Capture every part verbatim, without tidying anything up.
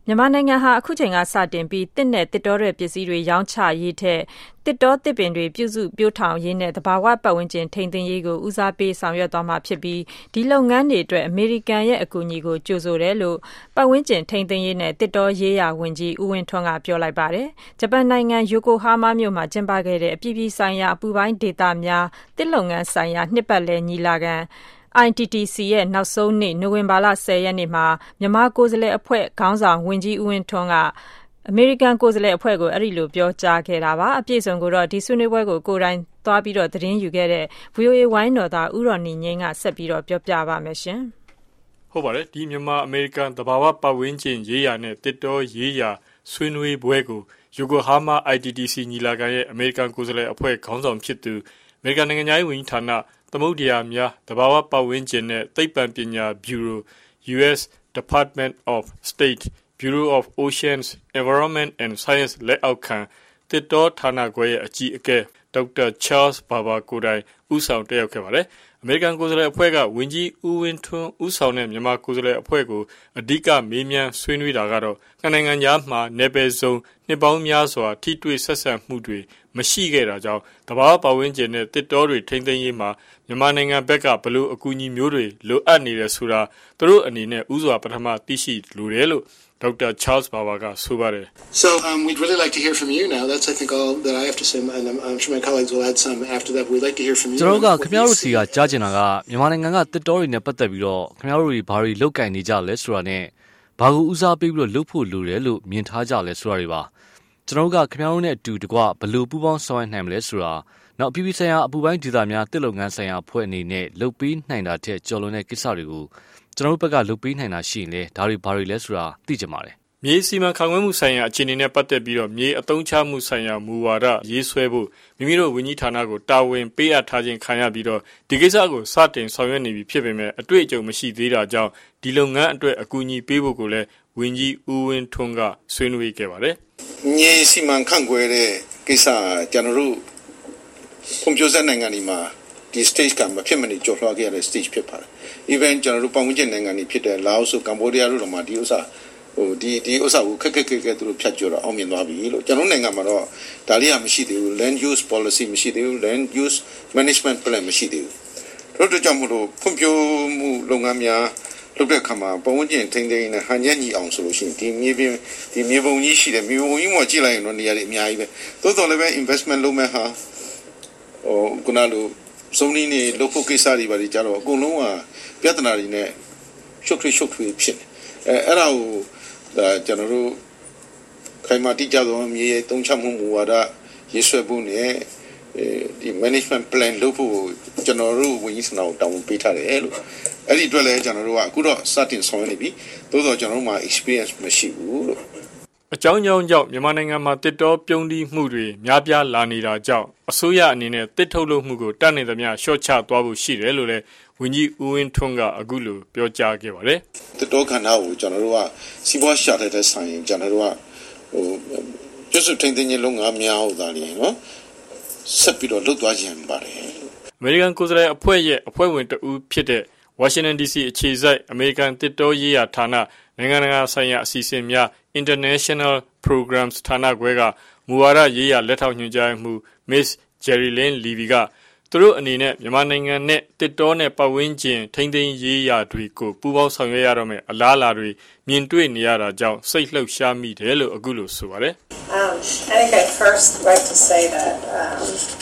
မြန်မာနိုင်ငံဟာအခုချိန်ကစတင်ပြီးတစ်နဲ့တစ်တောတွေပစ္စည်းတွေရောင်းချရေးထက်တစ်တောတစ်ပင်တွေပြုစုပြိုးထောင်ရေးနဲ့သဘာဝပတ်ဝန်းကျင်ထိန်းသိမ်းရေးကိုဦးစားပေးဆောင်ရွက်သွားမှာဖြစ်ပြီးဒီလုပ်ငန်းတွေအတွက်အမေရိကန်ရဲ့အကူအညီကိုကြိုဆိုတယ်လို့ပတ်ဝန်းကျင်ထိန်းသိမ်းရေးနဲ့တစ်တောရေးရာဝန်ကြီးဦးဝင်းထွန်းကပြောလိုက်ပါတယ်။ဂျပန်နိုင်ငံယိုကိုဟာမာမြို့မှာကျင်းပခဲ့တဲ့အပြည်ပြည်ဆိုင်ရာအပူပိုင်းဒေသများတစ်လုပ်ငန်းဆိုင်ရာနှစ်ပတ်လည်ညီလာခံ I T T C ရဲ့နောက်ဆုံးနေ့နိုဝင်ဘာလဆယ်ရက်နေ့မှာမြန်မာကိုယ်စားလှယ်အဖွဲ့ခေါင်းဆောင်ဝန်ကြီးဦးဝင်းထွန်းကအမေရိကန်ကိုယ်စားလှယ်အဖွဲ့ကိုအဲ့ဒီလိုပြောကြားခဲ့တာပါအပြည့်စုံကိုတော့ဒီဆွေးနွေးပွဲကိုကိုယ်တိုင်သွားပြီးတော့သတင်းယူခဲ့တဲ့ V O A ဝိုင်းတော်သားဦးတော်နေငင်းကဆက်ပြီးတော့ပြောပြပါမယ်ရှင်ဟုတ်ပါတယ်ဒီမြန်မာအမေရိကန်သဘာဝပတ်ဝန်းကျင်ရေးရာနဲ့တစ်တောရေးရာဆွေးနွေးပွဲကိုယိုကိုဟာမာ I T T C ညီလာခံရဲ့အမေရိကန်ကိုယ်စားလှယ်အဖွဲ့ခေါင်းဆောင်ဖြစ်သူအမေရိကန်နိုင်ငံသားဝန်ကြီးဌာနသမုဒ္ဒရာများသဘာဝပတ်ဝန်းကျင်နဲ့သိပ္ပံပညာ Bureau U S Department of State Bureau of Oceans Environment and Science လက်အောက်ခံတစ်တောဌာနခွဲရဲ့အကြီးအကဲဒေါက်တာချားစ်ဘာဘာကိုတိုင်ဦးဆောင်တက်ရောက်ခဲ့ပါတယ်အမေရိကန်ကိုယ်စားလှယ်အဖွဲ့ကဝန်ကြီးဦးဝင်းထွန်းဦးဆောင်တဲ့မြန်မာကိုယ်စားလှယ်အဖွဲ့ကိုအဓိကမေးမြန်းဆွေးနွေးတာကတော့နိုင်ငံသားမှာနယ်ပယ်စုံနှစ်ပေါင်းများစွာထိတွေ့ဆက်ဆံမှုတွေမရှိခဲ့တာကြောင့်တဘာပတ်ဝန်းကျင်နဲ့တစ်တောတွေထိန်းသိမ်းရေးမှာမြန်မာနိုင်ငံဘက်ကဘလို့အကူအညီမျိုးတွေလိုအပ်နေတယ်ဆိုတာသူတို့အနေနဲ့ဥစွာပထမသိရှိလိုတယ်လို့ဒေါက်တာချားစ်ဘာဘာကဆိုပါတယ် So um, we'd really like to hear from you now. That's I think all that I have to say and I'm, I'm sure my colleagues will add some after that. We'd like to hear from you. ကျွန်တော်ကခင်ဗျားတို့စီကကြားချင်တာကမြန်မာနိုင်ငံကတစ်တောတွေနဲ့ပတ်သက်ပြီးတော့ခင်ဗျားတို့တွေဘာတွေလောက်ကင်နေကြလဲဆိုတာနဲ့ဘာကိုဦးစားပေးပြီးတော့လုပ်ဖို့လိုတယ်လို့မြင်ထားကြလဲဆိုတာတွေပါကျွန်တော်ကခင်ဗျားတို့နဲ့အတူတကွဘယ်လိုပူးပေါင်းဆောင်ရွက်နိုင်မလဲဆိုတာနောက်ပြည်ပဆိုင်ရာအပူပိုင်းဒေသများတစ်လုပ်ငန်းဆိုင်ရာအဖွဲ့အနေနဲ့လုပ်ပေးနိုင်တာတဲ့ကြော်လွန်တဲ့ကိစ္စတွေကိုကျွန်တော်တို့ဘက်ကလုပ်ပေးနိုင်တာရှိရင်လေဒါတွေဘာတွေလဲဆိုတာသိကြပါတယ်မြေစီမံခန့်ခွဲမှုဆိုင်ရာအခြေအနေနဲ့ပတ်သက်ပြီးတော့မြေအသုံးချမှုဆိုင်ရာမူဝါဒရေးဆွဲဖို့မိမိတို့ဝန်ကြီးဌာနကိုတာဝန်ပေးအပ်ထားခြင်းခံရပြီးတော့ဒီကိစ္စကိုစတင်ဆောင်ရွက်နေပြီဖြစ်ပေမဲ့အတွေ့အကြုံမရှိသေးတာကြောင့်ဒီလုပ်ငန်းအတွက်အကူအညီပေးဖို့ကိုလည်းဝန်ကြီးဦးဝင်းထွန်းကဆွေးနွေးခဲ့ပါတယ်။မြေစီမံခန့်ခွဲတဲ့ကိစ္စကျွန်တော်တို့ကွန်ပျူတာနိုင်ငံတွေမှာဒီ stage ကမဖြစ်မနေကြော်လွှားခဲ့ရတဲ့ stage ဖြစ်ပါတယ်။ even ကျွန်တော်တို့ပတ်ဝန်းကျင်နိုင်ငံတွေဖြစ်တဲ့လာအိုဆိုကမ္ဘောဒီးယားတို့တော့မှဒီဥစ္စာဟိုဒီဒီဥစ္စာကိုခက်ခက်ခက်ခက်သူတို့ဖြတ်ကျော်တော့အောင်မြင်သွားပြီလို့ကျွန်တော်နိုင်ငံမှာတော့ဒါလေးကမရှိသေးဘူး land use policy မရှိသေးဘူး land use management plan မရှိသေးဘူးတို့တို့ကြောင့်မလို့ဖွံ့ဖြိုးမှုလုပ်ငန်းများလုပ်တဲ့အခါမှာပတ်ဝန်းကျင်ထိန်းသိမ်းတဲ့ဟန်ညက်ညီအောင်ဆိုလို့ရှိရင်ဒီမြေပြင်ဒီမြေပုံကြီးရှိတယ်မြေပုံကြီးမှာကြည့်လိုက်ရင်တော့နေရာတွေအများကြီးပဲသို့တော်လည်းပဲ investment လုပ်မဲ့ဟာဟိုခုနလိုစုံနေနေလုပ်ဖို့ကိစ္စတွေပါလေကြတော့အကုန်လုံးကပြဿနာတွေနဲ့ရှုပ်ထွေးရှုပ်ထွေးဖြစ်နေအဲအဲ့ဒါကိုဒါကျွန်တော်တို့ခိုင်မာတိကျသောမြေသုံးချမှုမူဝါဒရေးဆွဲဖို့နဲ့ဒီ management plan လုပ်ဖို့ကျွန်တော်တို့ဝန်ကြီးဌာနကိုတောင်းပေးထားတယ်လို့အဲ့ဒီအတွက်လည်းကျွန်တော်တို့ကအခုတော့စတင်ဆောင်ရွက်နေပြီသို့တော့ကျွန်တော်တို့မှာ experience မရှိဘူးလို့အကြောင်းကြောင့်ကြောင့်မြန်မာနိုင်ငံမှာတစ်တောပြုံးတီးမှုတွေများပြားလာနေတာကြောင့်အစိုးရအနေနဲ့တစ်ထုတ်လုပ်မှုကိုတတ်နေသမျှရှော့ချသွားဖို့ရှိတယ်လို့လည်းဝန်ကြီးဦးဝင်းထွန်းကအခုလိုပြောကြားခဲ့ပါတယ်။တစ်တောခန္ဓာကိုကျွန်တော်တို့ကစီးပွားရှာတဲ့တဲ့ဆိုင်ကျွန်တော်တို့ကဟိုကျစုထိန်းသိမ်းရေးလုပ်ငန်းများဟုတ်သားလေနော်ဆက်ပြီးတော့လုပ်သွားခြင်းပါတယ်။အမေရိကန်ကိုယ်စားလှယ်အဖွဲ့ရဲ့အဖွဲ့ဝင်တဦးဖြစ်တဲ့ Washington D C အခြေစိုက်အမေရိကန်တစ်တောရေးရာဌာနနိုင်ငံတကာဆိုင်ရာအစီအစဉ်များ International Programs ဌာနခွဲကမူဝါဒရေးရာလက်ထောက်ညွှန်ကြားမှု Miss Jerilyn Levy ကသူတို့အနေနဲ့မြန်မာနိုင်ငံနဲ့တစ်တောနဲ့ပတ်ဝန်းကျင်ထိန်းသိမ်းရေးရာတွေကိုပူးပေါင်းဆောင်ရွက်ရတော့မယ်အလားအလာတွေမြင်တွေ့နေရတာကြောင့်စိတ်လှုပ်ရှားမိတယ်လို့အခုလိုဆိုပါတယ် Um I think I'd first like to say that um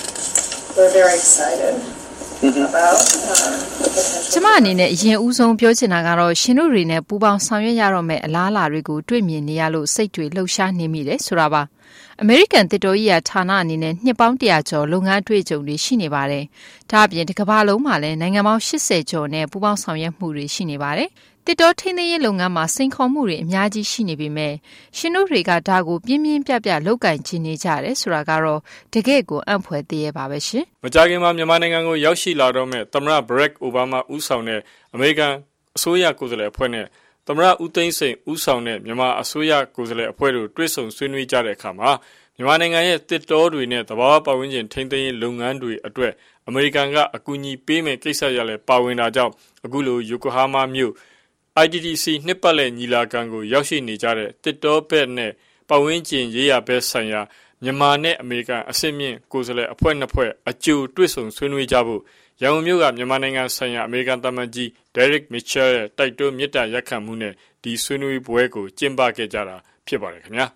we're very excited about ကျမအနေနဲ့အရင်ဦးဆုံးပြောချင်တာကတော့ရှင်တို့တွေနဲ့ပူးပေါင်းဆောင်ရွက်ရတော့မယ့်အလားအလာတွေကိုတွေ့မြင်နေရလို့စိတ်တွေလှုပ်ရှားနေမိတယ်ဆိုတာပါအမေရိကန်တစ်တောကြီးရာဌာနအနေနဲ့နှစ်ပေါင်းတရာကျော်လုပ်ငန်းတွေ့ကြုံတွေရှိနေပါတယ်။ဒါ့အပြင်တစ်ကမ္ဘာလုံးမှာလည်းနိုင်ငံပေါင်း၈၀ကျော်နဲ့ပူးပေါင်းဆောင်ရွက်မှုတွေရှိနေပါတယ်။တစ်တောထိန်းသိမ်းရေးလုပ်ငန်းမှာစိန်ခေါ်မှုတွေအများကြီးရှိနေပေမဲ့ရှင်တို့တွေကဒါကိုပြင်းပြင်းပြပြလုပ်ကင်ချင်နေကြတယ်ဆိုတာကတော့တကယ့်ကိုအံ့ဖွယ်သေးရပါပဲရှင်။မကြာခင်မှာမြန်မာနိုင်ငံကိုရောက်ရှိလာတော့မဲ့သမ္မတဘရက်အိုဘားမားဦးဆောင်တဲ့အမေရိကန်အစိုးရကိုယ်စားလှယ်အဖွဲ့နဲ့သမ္မတဦးသိန်းစိန်ဦးဆောင်တဲ့မြန်မာအစိုးရကိုယ်စားလှယ်အဖွဲ့တို့တွဲဆုံဆွေးနွေးကြတဲ့အခါမှာမြန်မာနိုင်ငံရဲ့တစ်တောတွေနဲ့သဘာဝပတ်ဝန်းကျင်ထိန်းသိမ်းရေးလုပ်ငန်းတွေအတွက်အမေရိကန်ကအကူအညီပေးမဲ့ကိစ္စရလဲပါဝင်တာကြောင့်အခုလိုယိုကိုဟာမာမြို့ I T T C နှစ်ပတ်လည်ညီလာခံကိုရောက်ရှိနေကြတဲ့တစ်တောဘက်နဲ့ပတ်ဝန်းကျင်ရေးရာဘက်ဆိုင်ရာမြန်မာနဲ့အမေရိကန်အဆင့်မြင့်ကိုယ်စားလှယ်အဖွဲ့နှစ်ဖွဲ့အကျိုးတွေ့ဆုံဆွေးနွေးကြဖို့ရန်ကုန်မြို့ကမြန်မာနိုင်ငံဆိုင်ရာအမေရိကန်သံအမတ်ကြီး Derek Mitchell ရဲ့တိုက်တွန်းမြစ်တာရက်ခံမှုနဲ့ဒီဆွေးနွေးပွဲကိုကျင်းပခဲ့ကြတာဖြစ်ပါတယ်ခင်ဗျာ